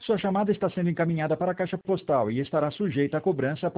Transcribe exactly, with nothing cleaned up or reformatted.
Sua chamada está sendo encaminhada para a caixa postal e estará sujeita a cobrança